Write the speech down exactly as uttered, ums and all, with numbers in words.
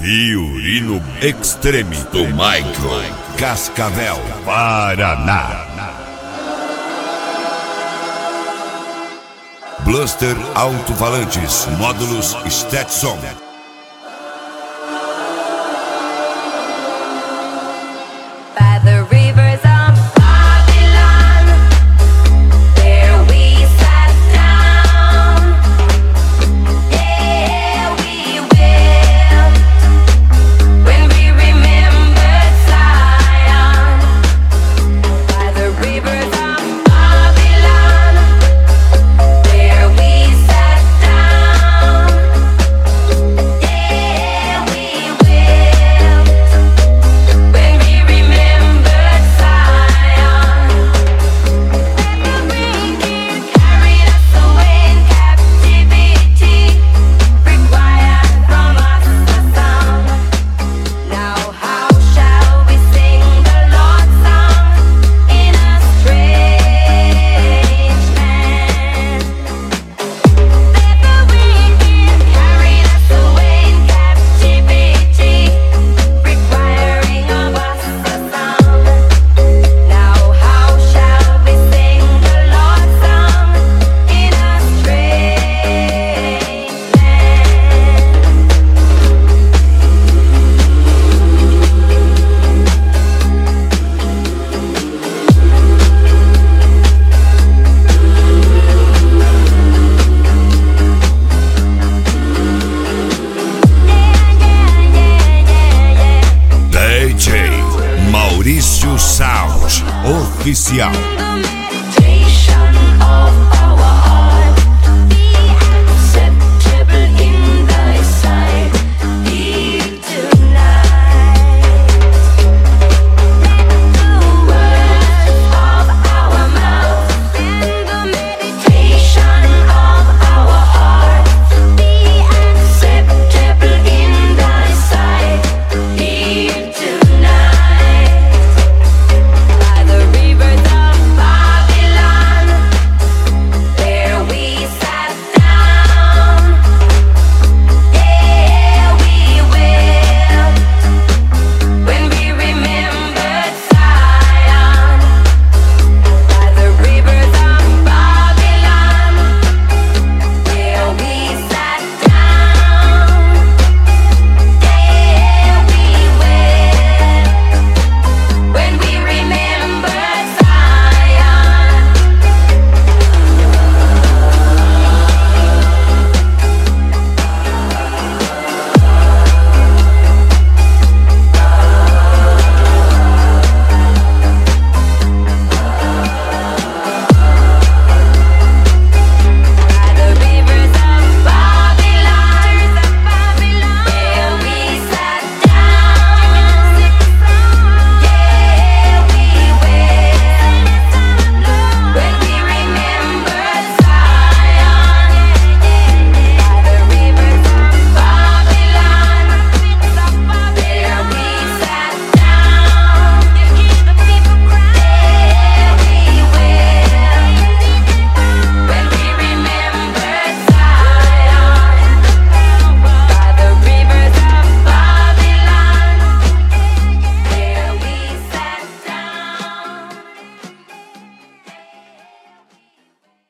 Violino Extreme do Michael Cascavel, Paraná. Bluster Alto-Falantes, módulos Stetson. By the rivers of Babylon, there we sat down. Yeah, we will, when we remembered Zion. By the rivers of Babylon, there we sat down. Yeah, we will, when we remembered Zion. Let the wind carried us away in captivity, required from us a song. Now how shall we sing the Lord's song in a strange land? Let the wind carried us away in captivity, requiring of us a song. Now how shall we sing the Lord's song in a strange land? D J Maurício Sound Oficial. The